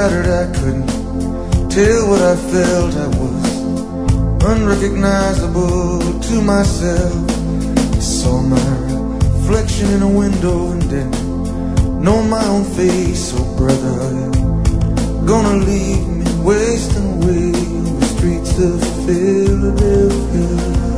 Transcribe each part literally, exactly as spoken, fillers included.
shattered, I couldn't tell what I felt. I was unrecognizable to myself. I saw my reflection in a window and didn't know my own face. Oh brother, are you gonna leave me wasting away on the streets of Philadelphia?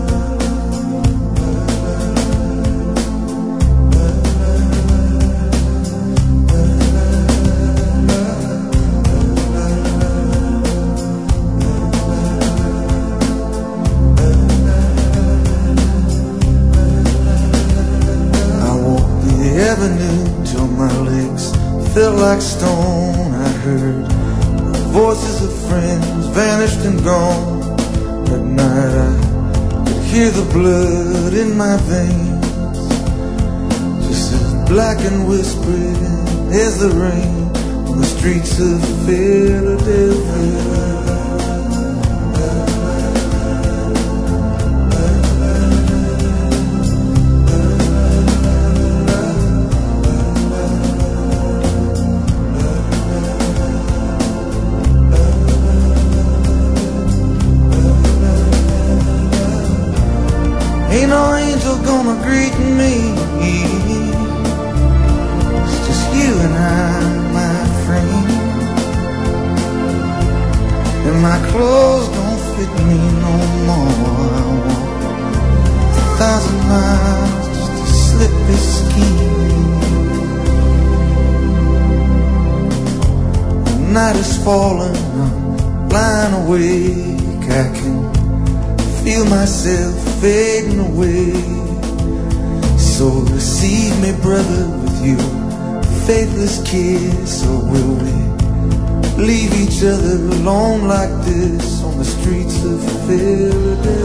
Till my legs felt like stone. I heard voices of friends vanished and gone. At night I could hear the blood in my veins, just as black and whispering as the rain on the streets of Philadelphia. Ain't no angel gonna greet me. It's just you and I, my friend. And my clothes don't fit me no more. I walk a thousand miles just to slip this skin. The night is falling, I'm lying awake. I can feel myself fading away. So receive me, brother, with your faithless kiss. Or will we leave each other alone like this on the streets of Philadelphia?